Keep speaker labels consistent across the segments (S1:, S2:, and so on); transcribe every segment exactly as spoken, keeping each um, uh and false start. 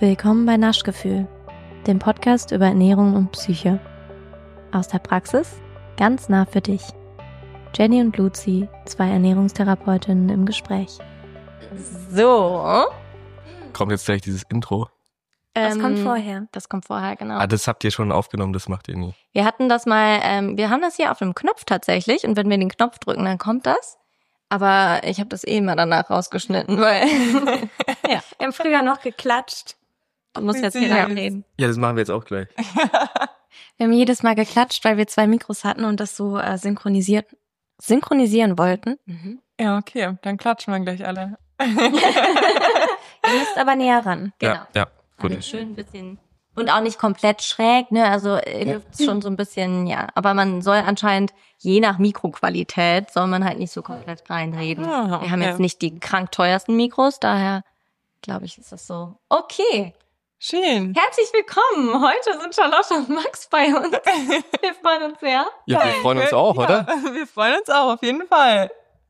S1: Willkommen bei Naschgefühl, dem Podcast über Ernährung und Psyche. Aus der Praxis, ganz nah für dich. Jenny und Luzi, zwei Ernährungstherapeutinnen im Gespräch.
S2: So.
S3: Kommt jetzt gleich dieses Intro?
S1: Das
S2: ähm,
S1: kommt vorher.
S2: Das kommt vorher, genau.
S3: Ah, das habt ihr schon aufgenommen, das macht ihr nie.
S2: Wir hatten das mal, ähm, wir haben das hier auf dem Knopf tatsächlich und wenn wir den Knopf drücken, dann kommt das. Aber ich habe das eh immer danach rausgeschnitten, weil
S1: ja. Wir haben früher noch geklatscht.
S2: man muss jetzt hier reden.
S3: Ja, das machen wir jetzt auch gleich.
S1: Wir haben jedes Mal geklatscht, weil wir zwei Mikros hatten und das so äh, synchronisiert, synchronisieren wollten.
S2: Mhm.
S4: Ja, okay, dann klatschen wir gleich alle.
S1: Ihr müsst aber näher ran.
S2: Genau.
S3: Ja, ja, gut.
S2: Also schön ein bisschen. Und auch nicht komplett schräg, ne? Also ihr dürft schon so ein bisschen, ja. Aber man soll anscheinend, je nach Mikroqualität, soll man halt nicht so komplett reinreden.
S4: Ah,
S2: Wir haben
S4: okay.
S2: jetzt nicht die krank teuersten Mikros, daher glaube ich, ist das so. Okay.
S4: Schön.
S2: Herzlich willkommen. Heute sind Charlotte und Max bei uns. Wir freuen uns sehr.
S3: Ja, wir freuen uns auch,
S4: ja,
S3: oder?
S4: Wir freuen uns auch, auf jeden Fall.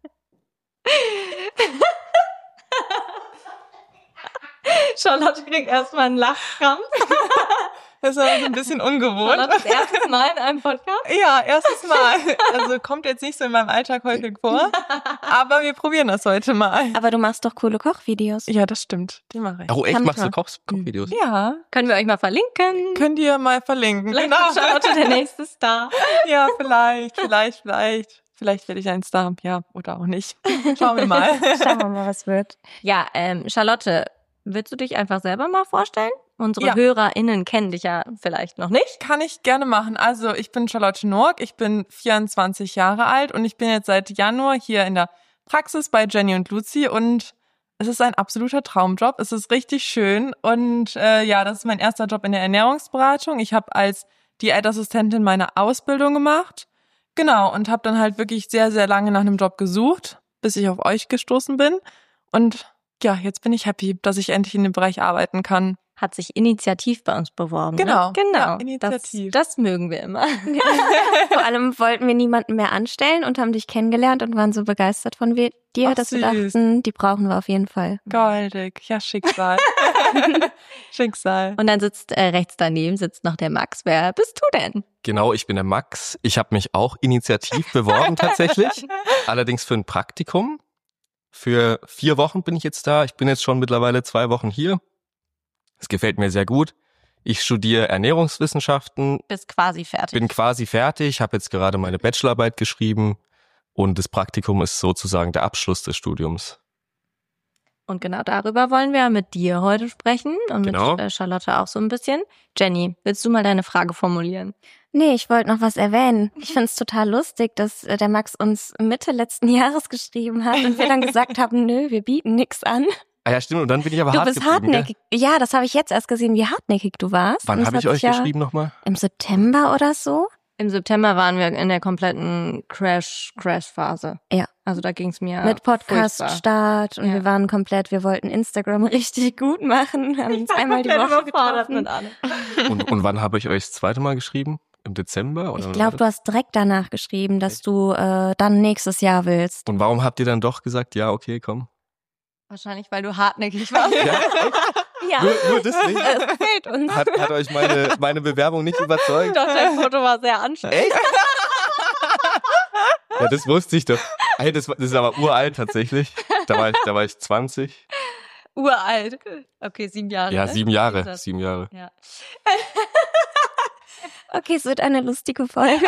S2: Charlotte kriegt erstmal einen Lachkrampf.
S4: Das ist aber so ein bisschen ungewohnt.
S2: Charlottes erstes Mal in einem Podcast.
S4: Ja, erstes Mal. Also kommt jetzt nicht so in meinem Alltag häufig vor. Aber wir probieren das heute mal.
S1: Aber du machst doch coole Kochvideos.
S4: Ja, das stimmt. Die mache ich.
S3: Oh, echt?
S1: Kann
S3: Machst du
S1: man.
S3: Koch Kochvideos?
S4: Ja,
S2: Können wir euch mal verlinken?
S4: könnt ihr mal verlinken.
S2: Vielleicht
S4: Genau.
S2: ist Charlotte der nächste Star.
S4: Ja, vielleicht, vielleicht, vielleicht. Vielleicht werde ich ein Star. Ja, oder auch nicht. Schauen wir mal.
S1: Schauen wir mal, was wird.
S2: Ja, ähm, Charlotte, willst du dich einfach selber mal vorstellen? Unsere
S4: Ja.
S2: HörerInnen kennen dich ja vielleicht noch nicht.
S4: Kann ich gerne machen. Also ich bin Charlotte Nork, ich bin vierundzwanzig Jahre alt und ich bin jetzt seit Januar hier in der Praxis bei Jenny und Luzi und es ist ein absoluter Traumjob. Es ist richtig schön und äh, ja, das ist mein erster Job in der Ernährungsberatung. Ich habe als Diätassistentin meine Ausbildung gemacht. Genau, und habe dann halt wirklich sehr, sehr lange nach einem Job gesucht, bis ich auf euch gestoßen bin. Und ja, jetzt bin ich happy, dass ich endlich in dem Bereich arbeiten kann.
S2: Hat sich initiativ bei uns beworben.
S4: Genau,
S2: Ne? Genau.
S4: ja, initiativ.
S2: Das, das mögen wir immer.
S1: Vor allem wollten wir niemanden mehr anstellen und haben dich kennengelernt und waren so begeistert von wir- dir,
S4: Ach,
S1: dass wir
S4: süß.
S1: dachten, die brauchen wir auf jeden Fall.
S4: Goldig, ja, Schicksal. Schicksal.
S2: Und dann sitzt äh, rechts daneben sitzt noch der Max. Wer bist du denn?
S3: Genau, ich bin der Max. Ich habe mich auch initiativ beworben tatsächlich. Allerdings für ein Praktikum. Für vier Wochen bin ich jetzt da. Ich bin jetzt schon mittlerweile zwei Wochen hier. Es gefällt mir sehr gut. Ich studiere Ernährungswissenschaften,
S2: Bist quasi fertig.
S3: bin quasi fertig, habe jetzt gerade meine Bachelorarbeit geschrieben und das Praktikum ist sozusagen der Abschluss des Studiums.
S2: Und genau darüber wollen wir mit dir heute sprechen und
S3: Genau.
S2: mit äh, Charlotte auch so ein bisschen. Jenny, willst du mal deine Frage formulieren?
S1: Nee, ich wollte noch was erwähnen. Ich find's total lustig, dass äh, der Max uns Mitte letzten Jahres geschrieben hat und wir dann gesagt haben, nö, wir bieten nix an.
S3: Ah ja, stimmt, und dann bin ich aber
S1: Du
S3: hart
S1: bist
S3: geblieben, gell?
S1: hartnäckig. Ja, das habe ich jetzt erst gesehen, wie hartnäckig du warst. Und
S3: Wann
S1: das
S3: habe ich
S1: hat
S3: euch
S1: sich ja
S3: geschrieben nochmal?
S1: Im September oder so?
S2: Im September waren wir in der kompletten Crash-Crash-Phase.
S1: Ja.
S2: Also da ging's mir
S1: Mit
S2: furchtbar.
S1: Podcast-Start und
S2: Ja.
S1: wir waren komplett, wir wollten Instagram richtig gut machen, haben uns einmal die Woche getroffen.
S3: Und, und wann habe ich euch das zweite Mal geschrieben? Im Dezember? Oder
S1: Ich
S3: wann
S1: glaube,
S3: war
S1: du hast direkt danach geschrieben, dass du äh, dann nächstes Jahr willst.
S3: das? Und warum habt ihr dann doch gesagt, ja, okay, komm?
S2: Wahrscheinlich, weil du hartnäckig warst.
S3: Ja,
S1: Ja,
S3: nur, nur deswegen?
S1: es fehlt uns.
S3: Hat, hat euch meine, meine Bewerbung nicht überzeugt?
S2: Doch, dein Foto war sehr anstrengend.
S3: Echt? Ja, das wusste ich doch. Ey, das, war- das ist aber uralt tatsächlich. Da war ich, da war ich zwanzig.
S2: Uralt. Okay, sieben Jahre.
S3: Ja,
S2: ne?
S3: sieben Jahre.
S2: Ist das?
S3: Sieben Jahre.
S2: Ja.
S1: Okay, es wird eine lustige Folge.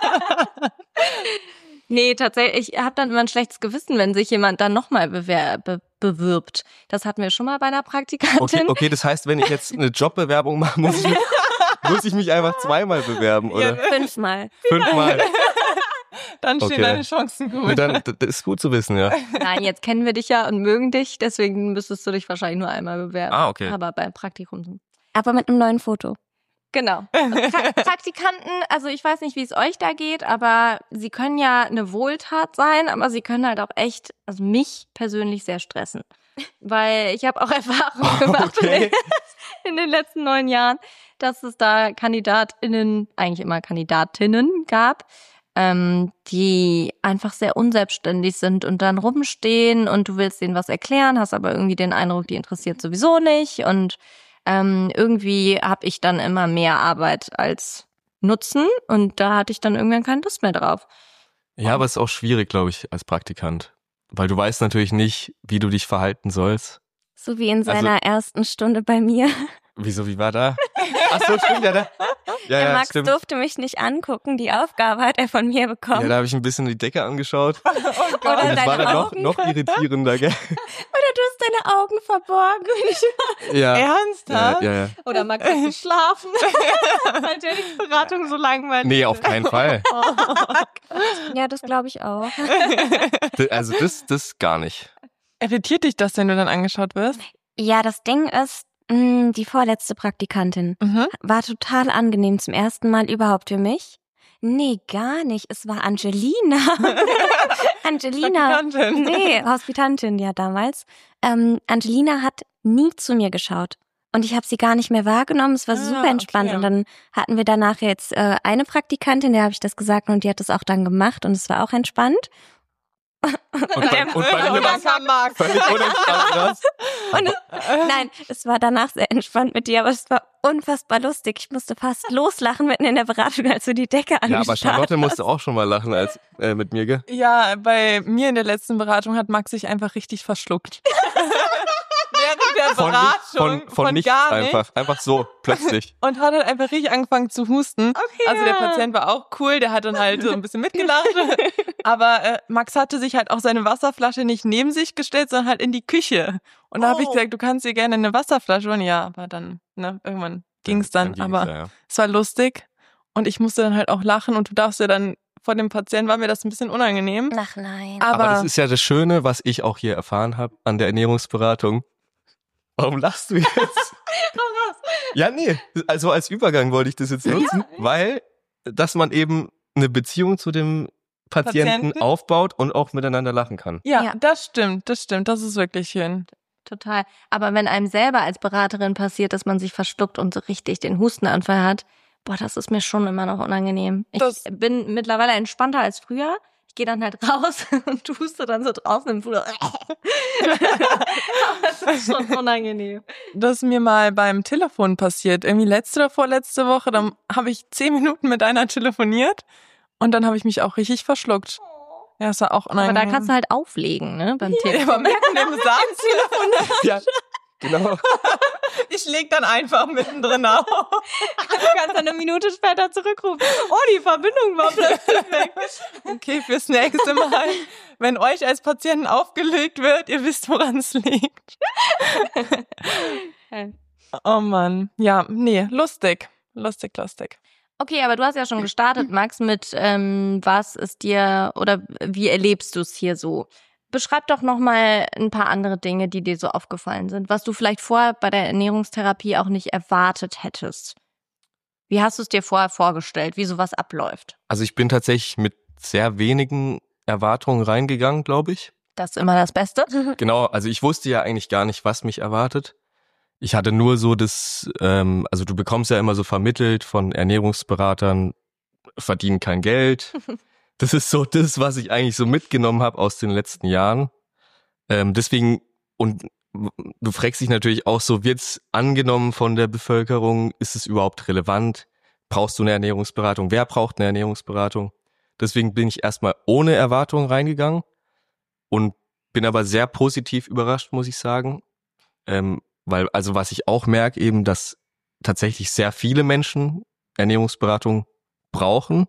S2: Nee, tatsächlich, ich habe dann immer ein schlechtes Gewissen, wenn sich jemand dann nochmal bewer- be bewirbt. Das hatten wir schon mal bei einer Praktikantin.
S3: Okay, okay, das heißt, wenn ich jetzt eine Jobbewerbung mache, muss ich mich, muss ich mich einfach zweimal bewerben, oder?
S1: Fünfmal.
S3: Fünfmal.
S4: Dann stehen
S3: Okay.
S4: deine Chancen gut.
S3: Und dann, das ist gut zu wissen, ja.
S2: Nein, jetzt kennen wir dich ja und mögen dich, deswegen müsstest du dich wahrscheinlich nur einmal bewerben.
S3: Ah, okay.
S2: Aber beim Praktikum.
S1: Aber mit einem neuen Foto.
S2: Genau. Pra Praktikanten, also ich weiß nicht, wie es euch da geht, aber sie können ja eine Wohltat sein, aber sie können halt auch echt, also mich persönlich sehr stressen. Weil ich habe auch Erfahrungen gemacht in,
S3: Okay.
S2: den, in den letzten neun Jahren, dass es da KandidatInnen, eigentlich immer Kandidatinnen gab, ähm, die einfach sehr unselbstständig sind und dann rumstehen und du willst denen was erklären, hast aber irgendwie den Eindruck, die interessiert sowieso nicht und ähm, irgendwie habe ich dann immer mehr Arbeit als Nutzen und da hatte ich dann irgendwann keine Lust mehr drauf.
S3: Ja, aber es ist auch schwierig, glaube ich, als Praktikant. Weil du weißt natürlich nicht, wie du dich verhalten sollst.
S1: So wie in seiner
S3: Also-
S1: ersten Stunde bei mir.
S3: Wieso, wie war da? Ach so, stimmt, ja, da. Ja,
S1: Der
S3: ja,
S1: Max
S3: stimmt.
S1: durfte mich nicht angucken. Die Aufgabe hat er von mir
S3: Ja,
S1: bekommen.
S3: da habe ich ein bisschen die Decke angeschaut.
S1: Oder
S3: Und das
S1: deine
S3: war dann noch,
S1: Augen.
S3: noch irritierender, gell?
S1: Oder du hast deine Augen verborgen.
S3: Ja.
S4: Ernsthaft?
S3: Ja, ja, ja.
S2: Oder Max hat geschlafen. Weil Trainingsberatung so langweilig.
S3: Nee, auf keinen Fall.
S1: Ja, das glaube ich auch.
S3: D- Also das, das gar nicht.
S4: Irritiert dich das, wenn du dann angeschaut wirst?
S1: Ja, das Ding ist, mh, die vorletzte Praktikantin
S4: Mhm.
S1: war total angenehm zum ersten Mal überhaupt für mich. Nee, gar nicht. Es war Angelina. Angelina.
S4: Praktikantin.
S1: Nee, Hospitantin ja damals. Ähm, Angelina hat nie zu mir geschaut. Und ich habe sie gar nicht mehr wahrgenommen. Es war
S4: Ah,
S1: super entspannt.
S4: okay.
S1: Und dann hatten wir danach jetzt äh, eine Praktikantin, der habe ich das gesagt und die hat das auch dann gemacht und es war auch entspannt.
S3: Und bei, und bei mir
S4: Und
S3: war
S4: dann kam Max.
S3: völlig unentspannt, was?
S1: Und es, nein, es war danach sehr entspannt mit dir, aber es war unfassbar lustig. Ich musste fast loslachen mitten in der Beratung, als du die Decke
S3: Ja,
S1: angestarrt
S3: aber Charlotte
S1: hast.
S3: musste auch schon mal lachen als äh, mit mir, gell?
S4: Ja, bei mir in der letzten Beratung hat Max sich einfach richtig verschluckt. Während der
S3: Von,
S4: Beratung,
S3: nicht, von, von, nichts
S4: gar nicht.
S3: einfach. Einfach so, plötzlich.
S4: Und hat halt einfach richtig angefangen zu husten.
S2: Okay,
S4: Also der
S2: ja.
S4: Patient war auch cool, der hat dann halt so ein bisschen mitgelacht. Aber äh, Max hatte sich halt auch seine Wasserflasche nicht neben sich gestellt, sondern halt in die Küche. Und da habe ich
S2: Oh.
S4: gesagt, du kannst dir gerne eine Wasserflasche holen. Ja, aber dann, ne, irgendwann ging's dann.
S3: ging's,
S4: aber
S3: ja, ja.
S4: es war lustig. Und ich musste dann halt auch lachen und du darfst ja dann vor dem Patienten, war mir das ein bisschen unangenehm.
S1: Ach nein.
S4: Aber,
S3: Aber das ist ja das Schöne, was ich auch hier erfahren habe an der Ernährungsberatung. Warum lachst du jetzt? Ja, nee, also als Übergang wollte ich das jetzt nutzen, weil, dass man eben eine Beziehung zu dem Patienten,
S4: Patienten?
S3: aufbaut und auch miteinander lachen kann.
S4: ja,
S1: Ja.
S4: das stimmt, das stimmt, das ist wirklich schön.
S2: Total. Aber wenn einem selber als Beraterin passiert, dass man sich verschluckt und so richtig den Hustenanfall hat, boah, das ist mir schon immer noch unangenehm. Ich
S4: Das-
S2: bin mittlerweile entspannter als früher. Ich gehe dann halt raus und huste dann so draußen im Flur. Aber es ist schon unangenehm.
S4: Das ist mir mal beim Telefon passiert. Irgendwie letzte oder vorletzte Woche, dann habe ich zehn Minuten mit einer telefoniert und dann habe ich mich auch richtig verschluckt. Ja, das war auch
S2: Aber
S4: unangenehm.
S2: da kannst du halt auflegen, ne, beim
S4: ja,
S2: Telefon.
S4: aber mitten im Satz.
S3: Ja, genau.
S4: Ich leg dann einfach mittendrin auf.
S2: Du kannst dann eine Minute später zurückrufen. Oh, die Verbindung war plötzlich weg.
S4: Okay, fürs nächste Mal, wenn euch als Patienten aufgelegt wird, ihr wisst, woran es liegt. Oh Mann. Ja, nee, lustig. Lustig, lustig.
S2: Okay, aber du hast ja schon gestartet, Max, mit ähm, was ist dir oder wie erlebst du es hier so? Beschreib doch noch mal ein paar andere Dinge, die dir so aufgefallen sind, was du vielleicht vorher bei der Ernährungstherapie auch nicht erwartet hättest. Wie hast du es dir vorher vorgestellt, wie sowas abläuft?
S3: Also ich bin tatsächlich mit sehr wenigen Erwartungen reingegangen, glaube ich.
S2: Das ist immer das Beste.
S3: Genau, also ich wusste ja eigentlich gar nicht, was mich erwartet. Ich hatte nur so das, ähm, also du bekommst ja immer so vermittelt von Ernährungsberatern, verdienen kein Geld. Das ist so das, was ich eigentlich so mitgenommen habe aus den letzten Jahren. Ähm, deswegen, und du fragst dich natürlich auch so, wird's angenommen von der Bevölkerung? Ist es überhaupt relevant? Brauchst du eine Ernährungsberatung? Wer braucht eine Ernährungsberatung? Deswegen bin ich erstmal ohne Erwartung reingegangen und bin aber sehr positiv überrascht, muss ich sagen. Ähm, weil, also was ich auch merke, eben, dass tatsächlich sehr viele Menschen Ernährungsberatung brauchen.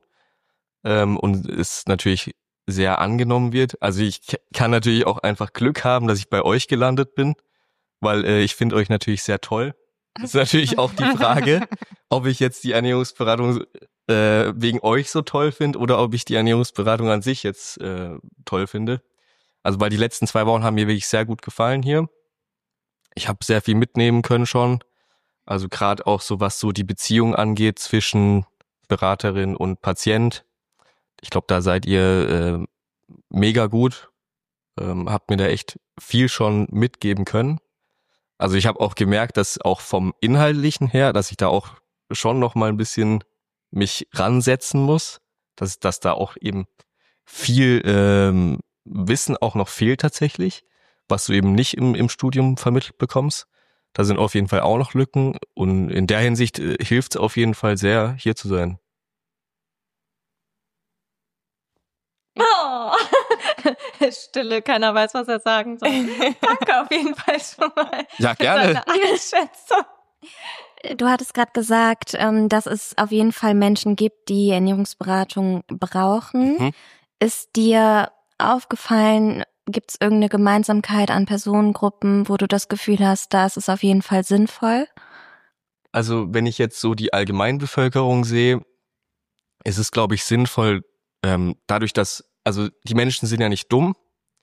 S3: Ähm, und es natürlich sehr angenommen wird. Also ich k- kann natürlich auch einfach Glück haben, dass ich bei euch gelandet bin, weil äh, ich finde euch natürlich sehr toll. Das ist natürlich auch die Frage, ob ich jetzt die Ernährungsberatung äh, wegen euch so toll finde oder ob ich die Ernährungsberatung an sich jetzt äh, toll finde. Also weil die letzten zwei Wochen haben mir wirklich sehr gut gefallen hier. Ich habe sehr viel mitnehmen können schon. Also gerade auch so, was so die Beziehung angeht zwischen Beraterin und Patient. Ich glaube, da seid ihr äh, mega gut. Ähm, habt mir da echt viel schon mitgeben können. Also ich habe auch gemerkt, dass auch vom Inhaltlichen her, dass ich da auch schon noch mal ein bisschen mich ransetzen muss. Dass, dass da auch eben viel ähm, Wissen auch noch fehlt tatsächlich, was du eben nicht im, im Studium vermittelt bekommst. da sind auf jeden Fall auch noch Lücken und in der Hinsicht äh, hilft es auf jeden Fall sehr, hier zu sein.
S2: Oh. Stille, keiner weiß, was er sagen soll. Danke auf jeden Fall schon mal.
S3: Ja, gerne.
S2: Für deine Einschätzung.
S1: Du hattest gerade gesagt, ähm, dass es auf jeden Fall Menschen gibt, die Ernährungsberatung brauchen.
S3: Mhm.
S1: Ist dir aufgefallen, gibt es irgendeine Gemeinsamkeit an Personengruppen, wo du das Gefühl hast, da ist es auf jeden Fall sinnvoll?
S3: Also wenn ich jetzt so die Allgemeinbevölkerung sehe, ist es, glaube ich, sinnvoll, ähm, dadurch, dass, also die Menschen sind ja nicht dumm.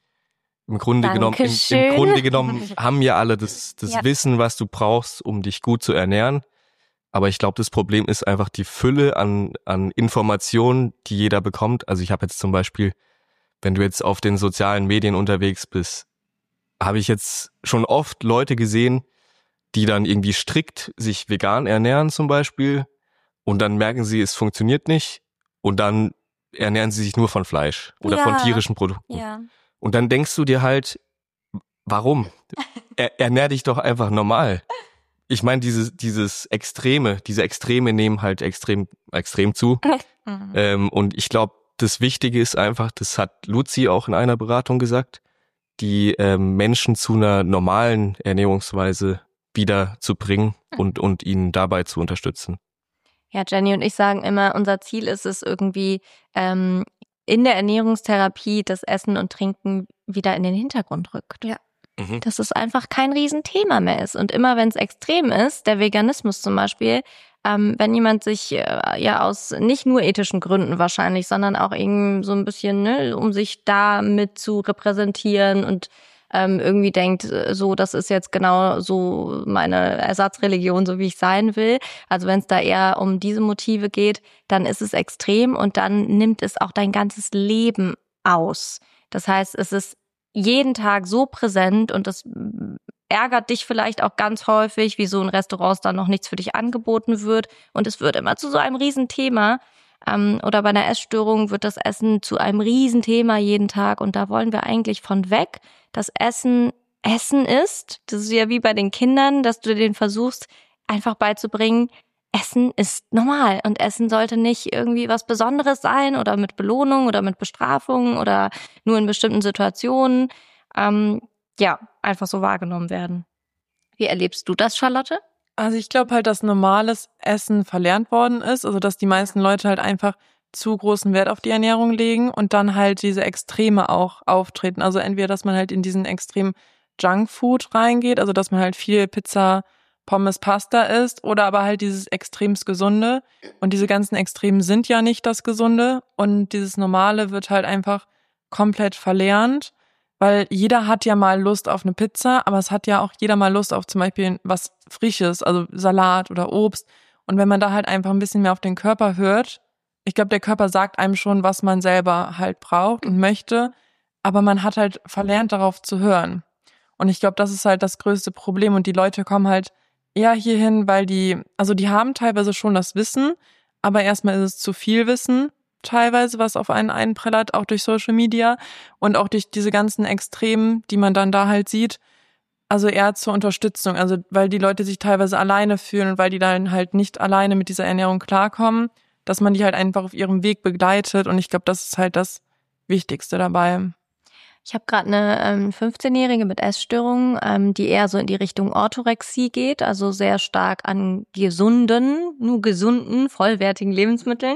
S3: Im Grunde genommen, im, im Grunde genommen haben ja alle das, das
S1: Ja.
S3: Wissen, was du brauchst, um dich gut zu ernähren. Aber ich glaube, das Problem ist einfach die Fülle an, an Informationen, die jeder bekommt. Also ich habe jetzt zum Beispiel, wenn du jetzt auf den sozialen Medien unterwegs bist, habe ich jetzt schon oft Leute gesehen, die dann irgendwie strikt sich vegan ernähren zum Beispiel und dann merken sie, es funktioniert nicht und dann ernähren sie sich nur von Fleisch oder
S1: Ja.
S3: von tierischen Produkten.
S1: Ja.
S3: Und dann denkst du dir halt, warum? Er, ernähr dich doch einfach normal. Ich meine, dieses, dieses Extreme, diese Extreme nehmen halt extrem, extrem zu.
S1: Mhm.
S3: Ähm, und ich glaube, das Wichtige ist einfach, das hat Luzi auch in einer Beratung gesagt, die ähm, Menschen zu einer normalen Ernährungsweise wieder zu bringen und, und ihnen dabei zu unterstützen.
S2: Ja, Jenny und ich sagen immer, unser Ziel ist es irgendwie, ähm, in der Ernährungstherapie das Essen und Trinken wieder in den Hintergrund rückt.
S1: Ja.
S3: Mhm.
S2: Dass es einfach kein Riesenthema mehr ist. Und immer wenn es extrem ist, der Veganismus zum Beispiel, ähm, wenn jemand sich äh, ja aus nicht nur ethischen Gründen wahrscheinlich, sondern auch irgendwie so ein bisschen, ne, um sich damit zu repräsentieren und ähm, irgendwie denkt, so, das ist jetzt genau so meine Ersatzreligion, so wie ich sein will. Also wenn es da eher um diese Motive geht, dann ist es extrem und dann nimmt es auch dein ganzes Leben aus. Das heißt, es ist jeden Tag so präsent und das ärgert dich vielleicht auch ganz häufig, wie so in Restaurants dann noch nichts für dich angeboten wird und es wird immer zu so einem Riesenthema. Ähm, oder bei einer Essstörung wird das Essen zu einem Riesenthema jeden Tag und da wollen wir eigentlich von weg, dass Essen Essen ist. Das ist ja wie bei den Kindern, dass du denen versuchst, einfach beizubringen, Essen ist normal und Essen sollte nicht irgendwie was Besonderes sein oder mit Belohnung oder mit Bestrafung oder nur in bestimmten Situationen. Ähm, ja, einfach so wahrgenommen werden. Wie erlebst du das, Charlotte?
S4: Also ich glaube halt, dass normales Essen verlernt worden ist, also dass die meisten Leute halt einfach zu großen Wert auf die Ernährung legen und dann halt diese Extreme auch auftreten. Also entweder, dass man halt in diesen extrem Junkfood reingeht, also dass man halt viel Pizza, Pommes, Pasta isst oder aber halt dieses extremst Gesunde. Und diese ganzen Extremen sind ja nicht das Gesunde und dieses Normale wird halt einfach komplett verlernt, weil jeder hat ja mal Lust auf eine Pizza, aber es hat ja auch jeder mal Lust auf zum Beispiel was Frisches, also Salat oder Obst. Und wenn man da halt einfach ein bisschen mehr auf den Körper hört, ich glaube, der Körper sagt einem schon, was man selber halt braucht und möchte, aber man hat halt verlernt, darauf zu hören. Und ich glaube, das ist halt das größte Problem und die Leute kommen halt eher hierhin, weil die, also die haben teilweise schon das Wissen, aber erstmal ist es zu viel Wissen, teilweise, was auf einen einprellert, auch durch Social Media und auch durch diese ganzen Extremen, die man dann da halt sieht. Also eher zur Unterstützung, also weil die Leute sich teilweise alleine fühlen und weil die dann halt nicht alleine mit dieser Ernährung klarkommen, dass man die halt einfach auf ihrem Weg begleitet und ich glaube, das ist halt das Wichtigste dabei.
S2: Ich habe gerade eine ähm, fünfzehnjährige mit Essstörungen, ähm, die eher so in die Richtung Orthorexie geht, also sehr stark an gesunden, nur gesunden, vollwertigen Lebensmitteln.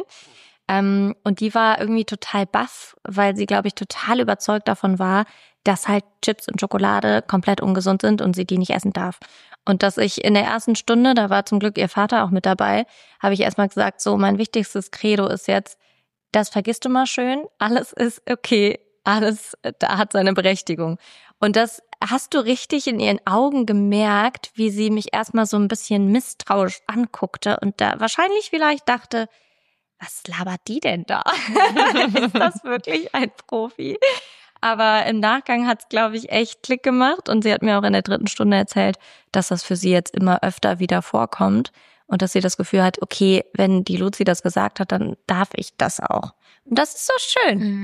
S2: Ähm, und die war irgendwie total baff, weil sie, glaube ich, total überzeugt davon war, dass halt Chips und Schokolade komplett ungesund sind und sie die nicht essen darf. Und dass ich in der ersten Stunde, da war zum Glück ihr Vater auch mit dabei, habe ich erstmal gesagt, so mein wichtigstes Credo ist jetzt, das vergisst du mal schön, alles ist okay, alles da hat seine Berechtigung. Und das hast du richtig in ihren Augen gemerkt, wie sie mich erstmal so ein bisschen misstrauisch anguckte und da wahrscheinlich vielleicht dachte, was labert die denn da? Ist das wirklich ein Profi? Aber im Nachgang hat's, glaube ich, echt Klick gemacht und sie hat mir auch in der dritten Stunde erzählt, dass das für sie jetzt immer öfter wieder vorkommt und dass sie das Gefühl hat, okay, wenn die Luzi das gesagt hat, dann darf ich das auch. Und das ist so schön.
S1: Mhm.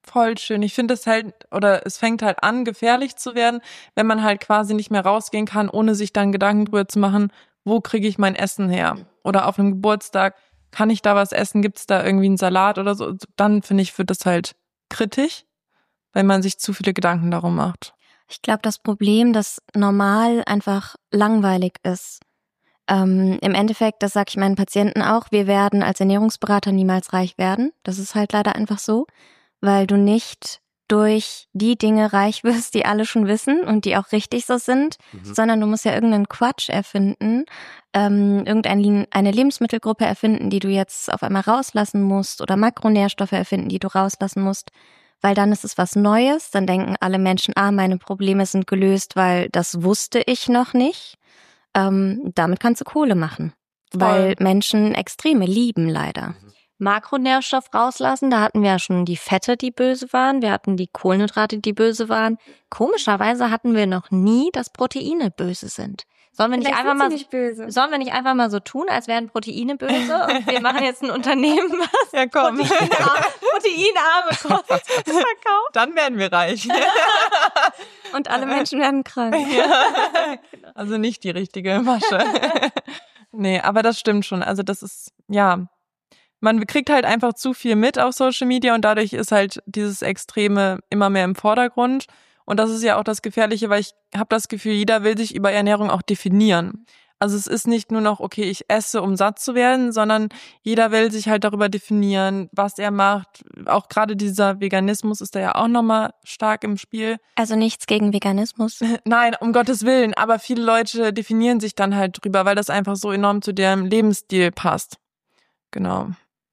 S4: Voll schön. Ich finde es halt, oder es fängt halt an, gefährlich zu werden, wenn man halt quasi nicht mehr rausgehen kann, ohne sich dann Gedanken drüber zu machen, wo kriege ich mein Essen her? Oder auf einem Geburtstag, kann ich da was essen? Gibt es da irgendwie einen Salat oder so? Dann, finde ich, wird das halt kritisch, wenn man sich zu viele Gedanken darum macht.
S1: Ich glaube, das Problem, dass normal einfach langweilig ist. Ähm, im Endeffekt, das sage ich meinen Patienten auch, wir werden als Ernährungsberater niemals reich werden. Das ist halt leider einfach so, weil du nicht durch die Dinge reich wirst, die alle schon wissen und die auch richtig so sind, mhm. sondern du musst ja irgendeinen Quatsch erfinden, ähm, irgendeine eine Lebensmittelgruppe erfinden, die du jetzt auf einmal rauslassen musst oder Makronährstoffe erfinden, die du rauslassen musst, weil dann ist es was Neues, dann denken alle Menschen, ah, meine Probleme sind gelöst, weil das wusste ich noch nicht. Ähm, damit kannst du Kohle machen, Voll. Weil Menschen Extreme lieben leider.
S2: Makronährstoff rauslassen, da hatten wir ja schon die Fette, die böse waren, wir hatten die Kohlenhydrate, die böse waren. Komischerweise hatten wir noch nie, dass Proteine böse sind. Sollen wir nicht einfach mal nicht böse. Sollen wir nicht einfach mal so tun, als wären Proteine böse und wir machen jetzt ein Unternehmen, was
S4: ja, komm.
S2: Proteinarme, Proteinarme Kost verkauft.
S4: Dann werden wir reich.
S2: Und alle Menschen werden krank.
S4: Ja. Also nicht die richtige Masche. Nee, aber das stimmt schon. Also das ist, ja, man kriegt halt einfach zu viel mit auf Social Media und dadurch ist halt dieses Extreme immer mehr im Vordergrund. Und das ist ja auch das Gefährliche, weil ich habe das Gefühl, jeder will sich über Ernährung auch definieren. Also es ist nicht nur noch, okay, ich esse, um satt zu werden, sondern jeder will sich halt darüber definieren, was er macht. Auch gerade dieser Veganismus ist da ja auch nochmal stark im Spiel.
S1: Also nichts gegen Veganismus?
S4: Nein, um Gottes Willen. Aber viele Leute definieren sich dann halt drüber, weil das einfach so enorm zu deren Lebensstil passt. Genau.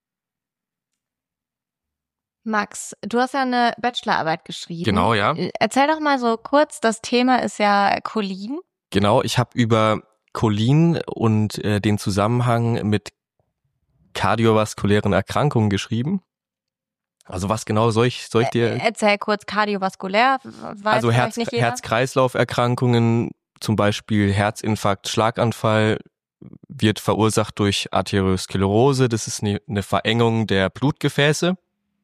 S2: Max, du hast ja eine Bachelorarbeit geschrieben.
S3: Genau, ja.
S2: Erzähl doch mal so kurz, das Thema ist ja Cholin.
S3: Genau, ich habe über Cholin und äh, den Zusammenhang mit kardiovaskulären Erkrankungen geschrieben. Also was genau soll ich, soll ich dir...
S2: Erzähl kurz, kardiovaskulär, weiß
S3: Also Herz,
S2: nicht jeder?
S3: Herz-Kreislauf-Erkrankungen, zum Beispiel Herzinfarkt, Schlaganfall, wird verursacht durch Arteriosklerose. Das ist eine, eine Verengung der Blutgefäße.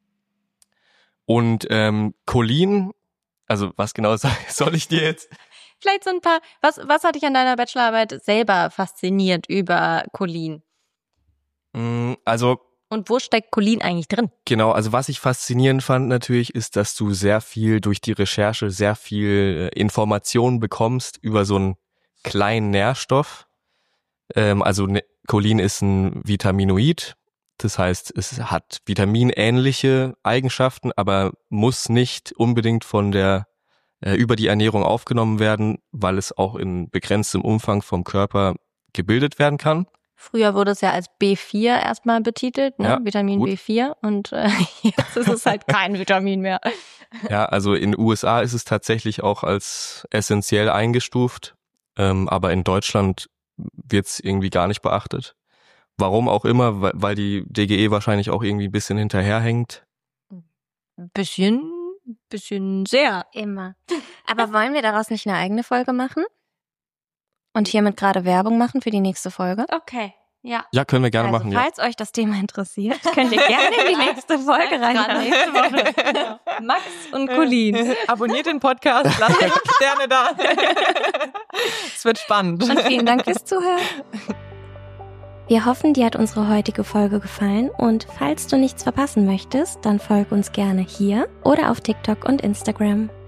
S3: Und ähm, Cholin, also was genau soll ich dir jetzt?
S2: Vielleicht so ein paar, was, was hat dich an deiner Bachelorarbeit selber fasziniert über Cholin?
S3: Also.
S2: Und wo steckt Cholin eigentlich drin?
S3: Genau, also was ich faszinierend fand natürlich, ist, dass du sehr viel durch die Recherche, sehr viel Informationen bekommst über so einen kleinen Nährstoff. Ähm, also ne, Cholin ist ein Vitaminoid. Das heißt, es hat vitaminähnliche Eigenschaften, aber muss nicht unbedingt von der äh, über die Ernährung aufgenommen werden, weil es auch in begrenztem Umfang vom Körper gebildet werden kann.
S2: Früher wurde es ja als B vier erstmal betitelt, ne? Ja, Vitamin gut. B vier und äh, jetzt ist es halt kein Vitamin mehr.
S3: Ja, also in den U S A ist es tatsächlich auch als essentiell eingestuft, ähm, aber in Deutschland wird es irgendwie gar nicht beachtet. Warum auch immer, weil die D G E wahrscheinlich auch irgendwie ein bisschen hinterherhängt.
S2: Ein bisschen, bisschen sehr.
S1: Immer. Aber wollen wir daraus nicht eine eigene Folge machen? Und hiermit gerade Werbung machen für die nächste Folge?
S2: Okay, ja.
S3: Ja, können wir gerne
S1: also,
S3: machen,
S1: falls
S3: ja.
S1: euch das Thema interessiert, könnt ihr gerne in die nächste Folge reinhören.
S2: Nächste Woche. Ja. Max und Cholin.
S4: Abonniert den Podcast, lasst fünf Sterne da. Es wird spannend.
S1: Und vielen Dank fürs Zuhören. Wir hoffen, dir hat unsere heutige Folge gefallen und falls du nichts verpassen möchtest, dann folg uns gerne hier oder auf TikTok und Instagram.